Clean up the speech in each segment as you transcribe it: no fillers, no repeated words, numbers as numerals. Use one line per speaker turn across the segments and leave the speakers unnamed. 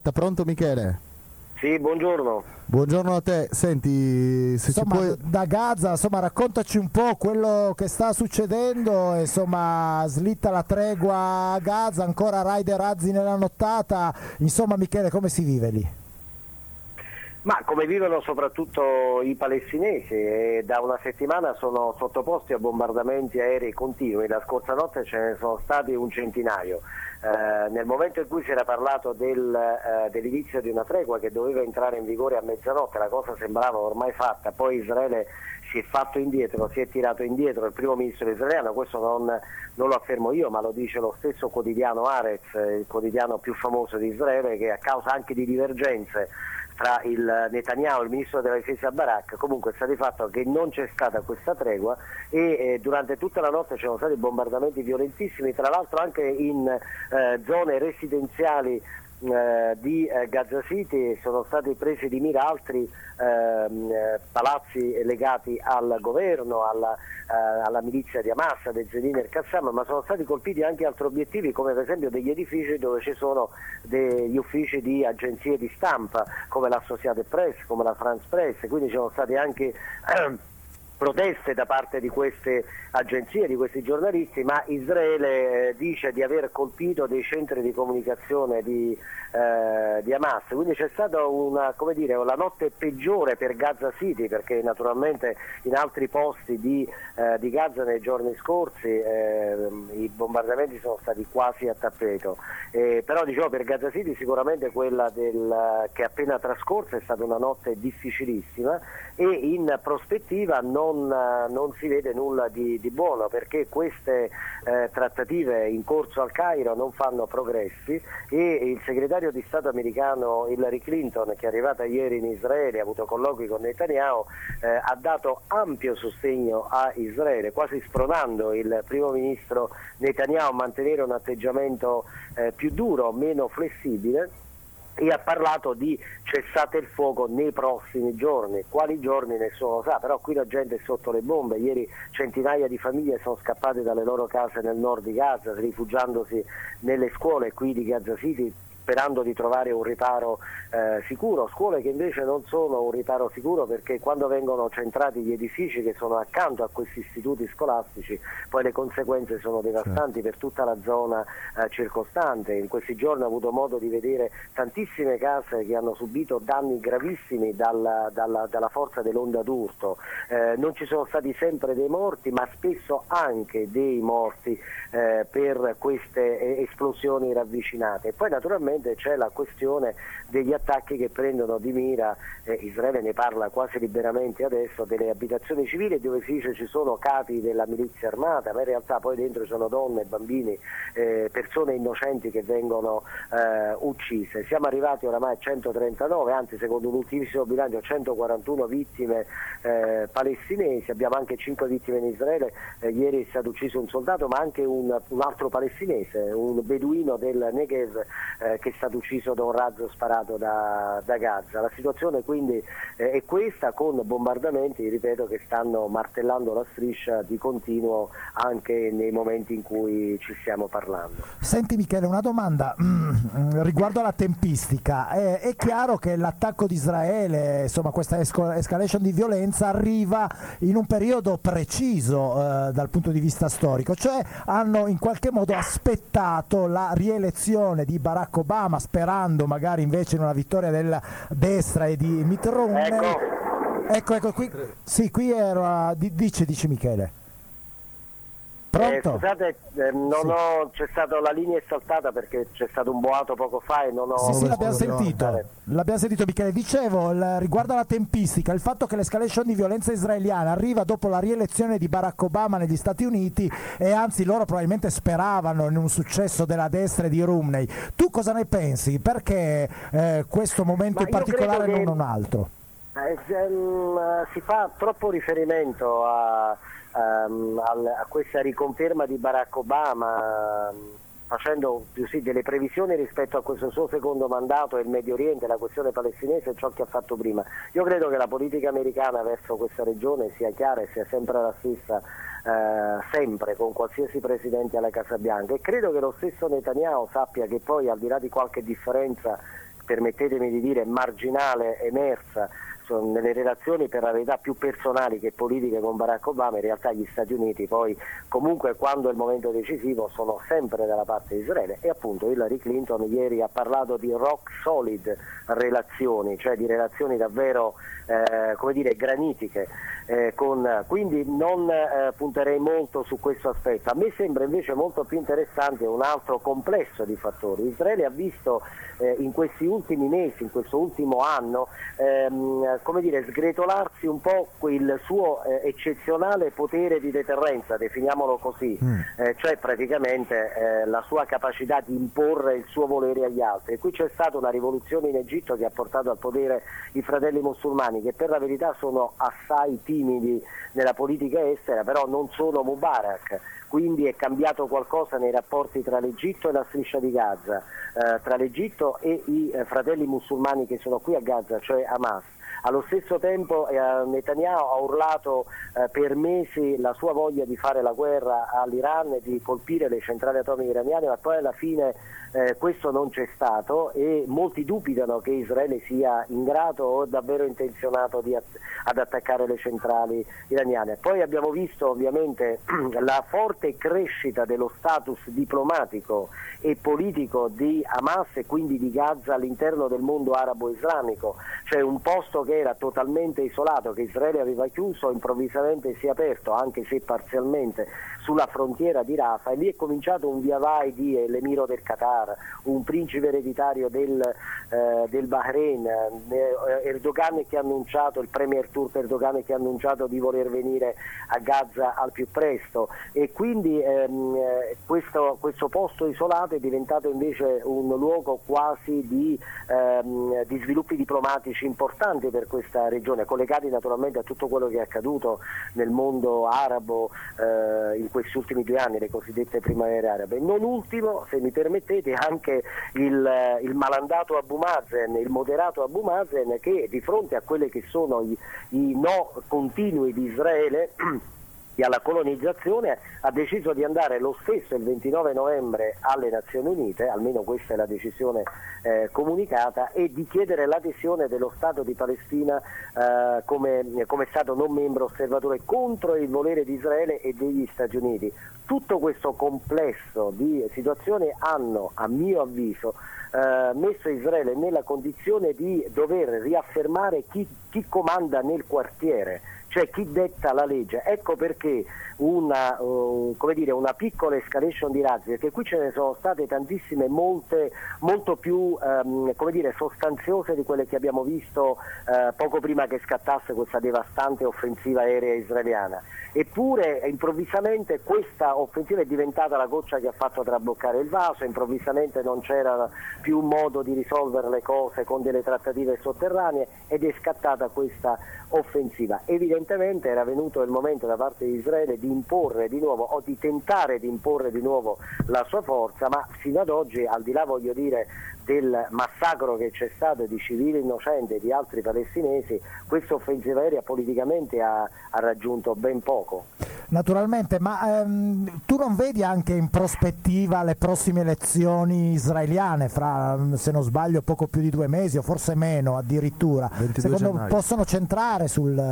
diretta. Pronto Michele?
Sì, buongiorno.
Buongiorno a te. Senti, se
Insomma,
ci puoi...
da Gaza, insomma, raccontaci un po' quello che sta succedendo, insomma, slitta la tregua a Gaza, ancora raid e razzi nella nottata, insomma, Michele, come si vive lì?
Ma come vivono soprattutto i palestinesi, da una settimana sono sottoposti a bombardamenti aerei continui, la scorsa notte ce ne sono stati un centinaio. Nel momento in cui si era parlato dell'inizio di una tregua che doveva entrare in vigore a mezzanotte, la cosa sembrava ormai fatta, poi Israele si è fatto indietro, si è tirato indietro il primo ministro israeliano, questo non lo affermo io, ma lo dice lo stesso quotidiano Haaretz, il quotidiano più famoso di Israele, che a causa anche di divergenze tra il Netanyahu e il ministro della difesa Barak, comunque sta di fatto che non c'è stata questa tregua e durante tutta la notte ci sono stati bombardamenti violentissimi, tra l'altro anche in zone residenziali di Gaza City. Sono stati presi di mira altri palazzi legati al governo, alla milizia di Hamas, del Zedin e il Qassam, ma sono stati colpiti anche altri obiettivi, come per esempio degli edifici dove ci sono degli uffici di agenzie di stampa come l'Associated Press, come la France Press, quindi ci sono stati anche proteste da parte di queste agenzie, di questi giornalisti, ma Israele dice di aver colpito dei centri di comunicazione di Hamas, quindi c'è stata la notte peggiore per Gaza City, perché naturalmente in altri posti di Gaza nei giorni scorsi i bombardamenti sono stati quasi a tappeto, però diciamo per Gaza City sicuramente quella che è appena trascorsa è stata una notte difficilissima e in prospettiva non si vede nulla di buono, perché queste trattative in corso al Cairo non fanno progressi e il segretario di Stato americano Hillary Clinton, che è arrivata ieri in Israele, ha avuto colloqui con Netanyahu, ha dato ampio sostegno a Israele, quasi spronando il primo ministro Netanyahu a mantenere un atteggiamento più duro, meno flessibile, e ha parlato di cessate il fuoco nei prossimi giorni. Quali giorni nessuno lo sa, però qui la gente è sotto le bombe. Ieri centinaia di famiglie sono scappate dalle loro case nel nord di Gaza, rifugiandosi nelle scuole qui di Gaza City, sperando di trovare un riparo sicuro, scuole che invece non sono un riparo sicuro, perché quando vengono centrati gli edifici che sono accanto a questi istituti scolastici poi le conseguenze sono devastanti per tutta la zona circostante. In questi giorni ho avuto modo di vedere tantissime case che hanno subito danni gravissimi dalla forza dell'onda d'urto, non ci sono stati sempre dei morti, ma spesso anche dei morti per queste esplosioni ravvicinate. E poi naturalmente c'è la questione degli attacchi che prendono di mira, Israele ne parla quasi liberamente adesso, delle abitazioni civili dove si dice ci sono capi della milizia armata, ma in realtà poi dentro ci sono donne, bambini, persone innocenti che vengono uccise. Siamo arrivati oramai a 139, anzi secondo un ultimissimo bilancio 141 vittime palestinesi, abbiamo anche 5 vittime in Israele, ieri è stato ucciso un soldato ma anche un altro palestinese, un beduino del Negev che è stato ucciso da un razzo sparato da Gaza. La situazione quindi è questa, con bombardamenti, ripeto, che stanno martellando la striscia di continuo anche nei momenti in cui ci stiamo parlando.
Senti Michele, una domanda riguardo alla tempistica. È chiaro che l'attacco di Israele, insomma questa escalation di violenza arriva in un periodo preciso dal punto di vista storico, cioè hanno in qualche modo aspettato la rielezione di Barack Obama sperando magari invece in una vittoria della destra e di Mitt Romney. Ecco qui, sì, qui era dici Michele. Pronto?
Scusate, c'è stata la linea è saltata perché c'è stato un boato poco fa e non ho...
Sì, l'abbiamo sentito Michele. Dicevo, riguardo alla tempistica, il fatto che l'escalation di violenza israeliana arriva dopo la rielezione di Barack Obama negli Stati Uniti e anzi loro probabilmente speravano in un successo della destra e di Romney. Tu cosa ne pensi? Perché questo momento in particolare e non un altro?
Si fa troppo riferimento a questa riconferma di Barack Obama, facendo delle previsioni rispetto a questo suo secondo mandato e il Medio Oriente, la questione palestinese e ciò che ha fatto prima. Io credo che la politica americana verso questa regione sia chiara e sia sempre la stessa, sempre, con qualsiasi presidente alla Casa Bianca, e credo che lo stesso Netanyahu sappia che poi, al di là di qualche differenza permettetemi di dire marginale, emersa nelle relazioni per la verità più personali che politiche con Barack Obama. In realtà gli Stati Uniti poi comunque quando è il momento decisivo sono sempre dalla parte di Israele, e appunto Hillary Clinton ieri ha parlato di rock solid relazioni, cioè di relazioni davvero granitiche, quindi non punterei molto su questo aspetto. A me sembra invece molto più interessante un altro complesso di fattori. Israele ha visto in questi ultimi mesi, in questo ultimo anno, sgretolarsi un po' il suo eccezionale potere di deterrenza, definiamolo così, cioè praticamente la sua capacità di imporre il suo volere agli altri. E qui c'è stata una rivoluzione in Egitto che ha portato al potere i Fratelli Musulmani, che per la verità sono assai timidi nella politica estera, però non sono Mubarak. Quindi è cambiato qualcosa nei rapporti tra l'Egitto e la striscia di Gaza, tra l'Egitto e i fratelli musulmani che sono qui a Gaza, cioè Hamas. Allo stesso tempo Netanyahu ha urlato per mesi la sua voglia di fare la guerra all'Iran e di colpire le centrali atomiche iraniane, ma poi alla fine questo non c'è stato, e molti dubitano che Israele sia in grado o davvero intenzionato ad attaccare le centrali iraniane. Poi abbiamo visto ovviamente la forte crescita dello status diplomatico e politico di Hamas e quindi di Gaza all'interno del mondo arabo-islamico, cioè un posto che era totalmente isolato, che Israele aveva chiuso, improvvisamente si è aperto, anche se parzialmente, sulla frontiera di Rafah, e lì è cominciato un via vai di l'emiro del Qatar, un principe ereditario del Bahrain, Erdogan che ha annunciato, il premier turco Erdogan che ha annunciato di voler venire a Gaza al più presto, e quindi questo posto isolato è diventato invece un luogo quasi di sviluppi diplomatici importanti per questa regione, collegati naturalmente a tutto quello che è accaduto nel mondo arabo in questi ultimi 2 anni, le cosiddette primavere arabe. Non ultimo, se mi permettete, anche il malandato Abu Mazen, il moderato Abu Mazen, che di fronte a quelli che sono i no continui di Israele alla colonizzazione ha deciso di andare lo stesso il 29 novembre alle Nazioni Unite, almeno questa è la decisione comunicata, e di chiedere l'adesione dello Stato di Palestina come Stato non membro osservatore contro il volere di Israele e degli Stati Uniti. Tutto questo complesso di situazioni hanno, a mio avviso, messo Israele nella condizione di dover riaffermare chi comanda nel quartiere, cioè chi detta la legge. Ecco perché una piccola escalation di razzi, perché qui ce ne sono state tantissime, molto più sostanziose di quelle che abbiamo visto poco prima che scattasse questa devastante offensiva aerea israeliana. Eppure improvvisamente questa offensiva è diventata la goccia che ha fatto traboccare il vaso, improvvisamente non c'era più modo di risolvere le cose con delle trattative sotterranee ed è scattata questa offensiva. Evidentemente era venuto il momento da parte di Israele di imporre di nuovo, o di tentare di imporre di nuovo la sua forza, ma fino ad oggi, al di là, voglio dire, del massacro che c'è stato di civili innocenti e di altri palestinesi, questa offensiva aerea politicamente ha raggiunto ben poco.
Naturalmente, ma tu non vedi anche in prospettiva le prossime elezioni israeliane fra, se non sbaglio, poco più di 2 mesi o forse meno addirittura? Secondo me possono centrare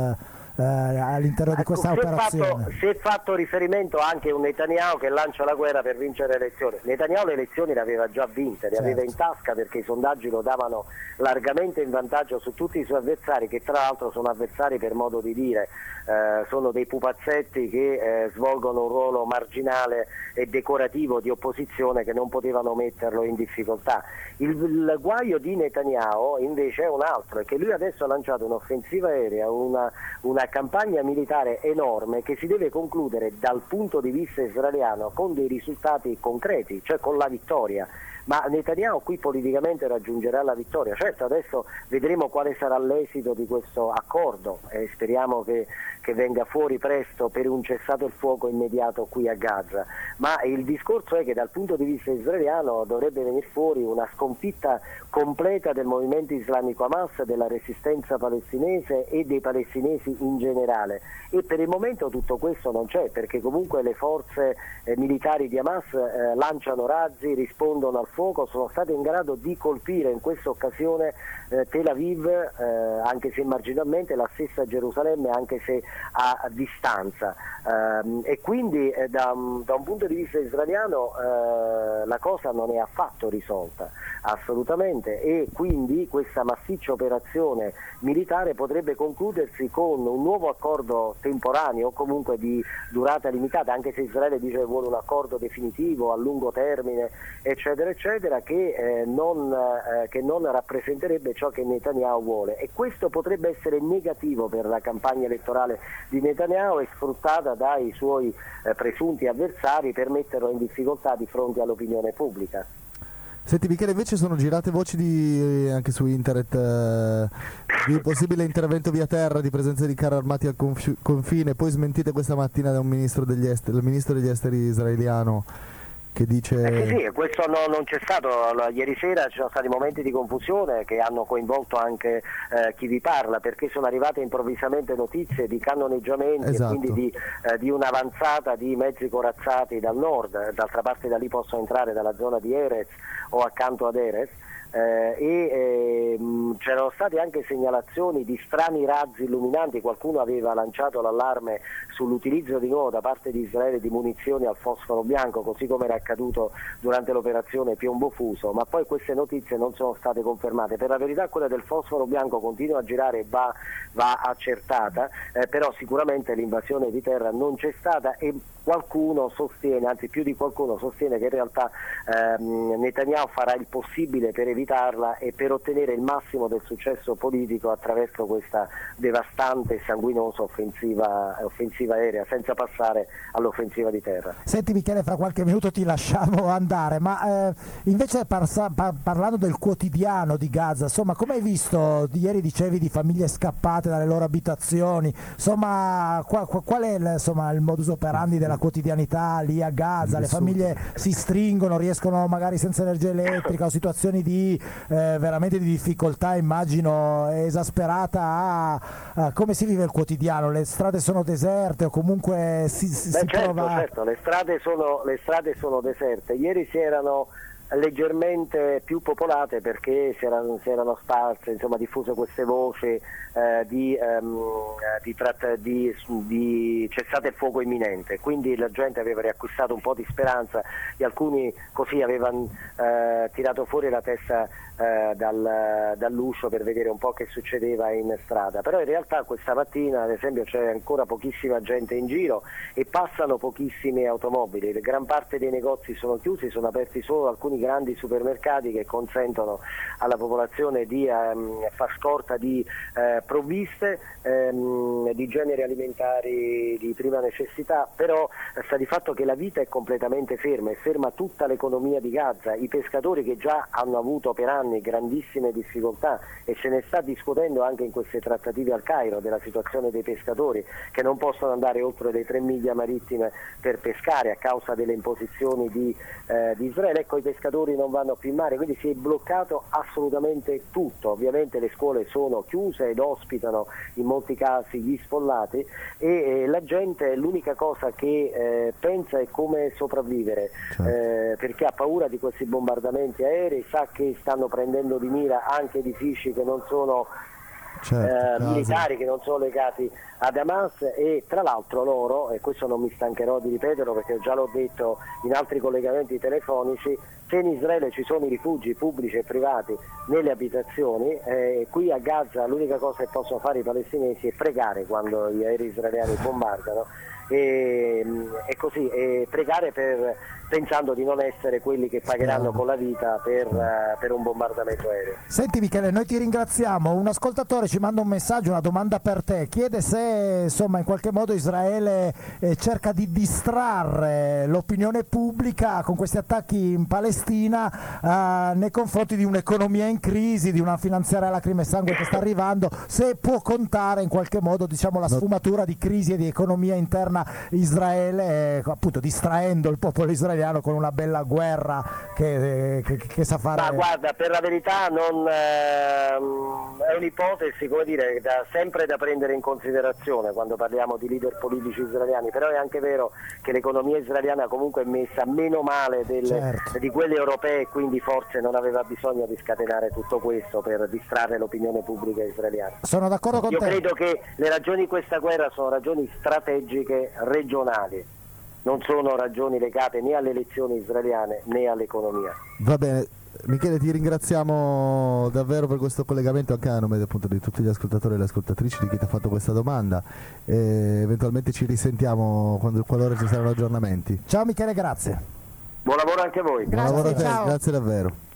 all'interno di questa operazione.
Si è fatto riferimento anche a un Netanyahu che lancia la guerra per vincere le elezioni. Netanyahu le elezioni le aveva già vinte, le aveva in tasca, perché i sondaggi lo davano largamente in vantaggio su tutti i suoi avversari, che tra l'altro sono avversari per modo di dire, sono dei pupazzetti che svolgono un ruolo marginale e decorativo di opposizione, che non potevano metterlo in difficoltà. Il guaio di Netanyahu invece è un altro, è che lui adesso ha lanciato un'offensiva aerea, una campagna militare enorme che si deve concludere dal punto di vista israeliano con dei risultati concreti, cioè con la vittoria. Ma Netanyahu qui politicamente raggiungerà la vittoria. Certo, adesso vedremo quale sarà l'esito di questo accordo e speriamo che venga fuori presto per un cessato il fuoco immediato qui a Gaza. Ma il discorso è che dal punto di vista israeliano dovrebbe venire fuori una sconfitta completa del movimento islamico Hamas, della resistenza palestinese e dei palestinesi in generale. E per il momento tutto questo non c'è, perché comunque le forze militari di Hamas lanciano razzi, rispondono al fuoco fuoco sono state in grado di colpire in questa occasione Tel Aviv, anche se marginalmente, la stessa Gerusalemme, anche se a distanza. E quindi da un punto di vista israeliano la cosa non è affatto risolta, assolutamente, e quindi questa massiccia operazione militare potrebbe concludersi con un nuovo accordo temporaneo o comunque di durata limitata, anche se Israele dice che vuole un accordo definitivo a lungo termine, eccetera eccetera, che non rappresenterebbe ciò che Netanyahu vuole, e questo potrebbe essere negativo per la campagna elettorale di Netanyahu e sfruttata dai suoi presunti avversari per metterlo in difficoltà di fronte all'opinione pubblica.
Senti Michele, invece sono girate voci anche su internet di un possibile intervento via terra, di presenza di carri armati al confine, poi smentite questa mattina da un ministro degli esteri israeliano che dice...
Sì, questo non c'è stato. Ieri sera ci sono stati momenti di confusione che hanno coinvolto anche chi vi parla, perché sono arrivate improvvisamente notizie di cannoneggiamenti,
esatto,
e quindi di un'avanzata di mezzi corazzati dal nord. D'altra parte da lì possono entrare dalla zona di Erez o accanto ad Erez. C'erano state anche segnalazioni di strani razzi illuminanti, qualcuno aveva lanciato l'allarme sull'utilizzo di nuovo da parte di Israele di munizioni al fosforo bianco, così come era accaduto durante l'operazione Piombo Fuso, ma poi queste notizie non sono state confermate. Per la verità quella del fosforo bianco continua a girare e va accertata, però sicuramente l'invasione di terra non c'è stata, e qualcuno sostiene, anzi più di qualcuno sostiene, che in realtà Netanyahu farà il possibile per evitarla e per ottenere il massimo del successo politico attraverso questa devastante e sanguinosa offensiva aerea, senza passare all'offensiva di terra.
Senti Michele, fra qualche minuto ti lasciamo andare, ma invece parlando del quotidiano di Gaza, insomma, come hai visto, ieri dicevi di famiglie scappate dalle loro abitazioni, insomma qual è il modus operandi della quotidianità lì a Gaza? Le famiglie si stringono, riescono magari senza energia elettrica, o situazioni di veramente di difficoltà, immagino, esasperata. Come si vive il quotidiano? Le strade sono deserte o comunque si trova...
Certo, le strade sono deserte. Ieri si erano leggermente più popolate perché si erano sparse, insomma, diffuse queste voci di cessate il fuoco imminente, quindi la gente aveva riacquistato un po' di speranza, e alcuni così avevano tirato fuori la testa dall'uscio per vedere un po' che succedeva in strada. Però in realtà questa mattina, ad esempio, c'è ancora pochissima gente in giro e passano pochissime automobili, la gran parte dei negozi sono chiusi, sono aperti solo alcuni grandi supermercati che consentono alla popolazione di far scorta di provviste di generi alimentari di prima necessità. Però sta di fatto che la vita è completamente ferma, è ferma tutta l'economia di Gaza. I pescatori, che già hanno avuto per anni grandissime difficoltà, e se ne sta discutendo anche in queste trattative al Cairo della situazione dei pescatori che non possono andare oltre le 3 miglia marittime per pescare a causa delle imposizioni di Israele. Ecco, i pescatori non vanno più in mare, quindi si è bloccato assolutamente tutto. Ovviamente le scuole sono chiuse ed ospitano in molti casi gli sfollati, e la gente l'unica cosa che pensa è come sopravvivere, perché ha paura di questi bombardamenti aerei, sa che stanno prendendo di mira anche edifici che non sono militari, che non sono legati ad Hamas, e tra l'altro loro, e questo non mi stancherò di ripeterlo perché già l'ho detto in altri collegamenti telefonici, se in Israele ci sono i rifugi pubblici e privati nelle abitazioni, qui a Gaza l'unica cosa che possono fare i palestinesi è pregare quando gli aerei israeliani bombardano, e così, pregare pensando di non essere quelli che pagheranno con la vita per un bombardamento aereo.
Senti Michele, noi ti ringraziamo. Un ascoltatore ci manda un messaggio, una domanda per te, chiede se insomma in qualche modo Israele cerca di distrarre l'opinione pubblica con questi attacchi in Palestina nei confronti di un'economia in crisi, di una finanziaria lacrime e sangue che sta arrivando, se può contare in qualche modo, diciamo, la sfumatura di crisi e di economia interna Israele, appunto distraendo il popolo israeliano con una bella guerra che sa fare.
Ma guarda, per la verità è un'ipotesi, come dire, sempre da prendere in considerazione quando parliamo di leader politici israeliani, però è anche vero che l'economia israeliana comunque è messa meno male di quelle europee, quindi forse non aveva bisogno di scatenare tutto questo per distrarre l'opinione pubblica israeliana.
Sono d'accordo con te.
Io credo che le ragioni di questa guerra sono ragioni strategiche regionali, non sono ragioni legate né alle elezioni israeliane né all'economia.
Va bene, Michele, ti ringraziamo davvero per questo collegamento, anche a nome appunto di tutti gli ascoltatori e le ascoltatrici, di chi ti ha fatto questa domanda, e eventualmente ci risentiamo qualora ci saranno aggiornamenti.
Ciao Michele, grazie.
Buon lavoro anche a voi.
Buon lavoro a te, grazie davvero.